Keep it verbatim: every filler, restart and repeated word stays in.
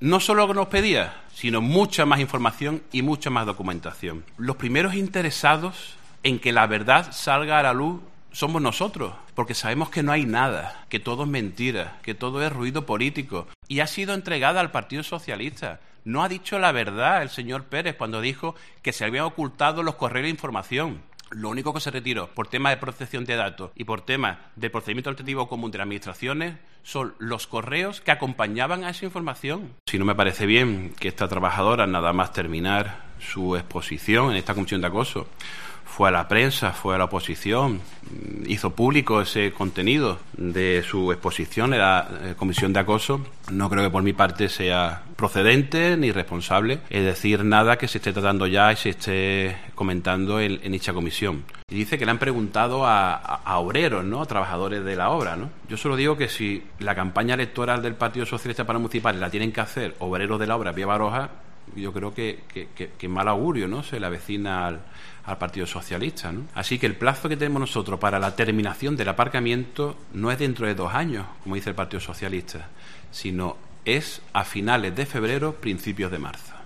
no solo lo que nos pedía, sino mucha más información y mucha más documentación. Los primeros interesados en que la verdad salga a la luz somos nosotros, porque sabemos que no hay nada, que todo es mentira, que todo es ruido político. Y ha sido entregada al Partido Socialista. No ha dicho la verdad el señor Pérez cuando dijo que se habían ocultado los correos de información. Lo único que se retiró por tema de protección de datos y por tema del procedimiento administrativo común de las administraciones son los correos que acompañaban a esa información. Si no me parece bien que esta trabajadora, nada más terminar su exposición en esta comisión de acoso, fue a la prensa, fue a la oposición, hizo público ese contenido de su exposición en la comisión de acoso, no creo que por mi parte sea procedente ni responsable es decir nada que se esté tratando ya y se esté comentando en, en dicha comisión. Y dice que le han preguntado a, a, a obreros, ¿no?, a trabajadores de la obra, ¿no? Yo solo digo que si la campaña electoral del Partido Socialista para municipales la tienen que hacer obreros de la obra vía Baroja, yo creo que, que, que, que mal augurio, ¿no?, se le avecina al, al Partido Socialista, ¿no? Así que el plazo que tenemos nosotros para la terminación del aparcamiento no es dentro de dos años, como dice el Partido Socialista, sino es a finales de febrero, principios de marzo.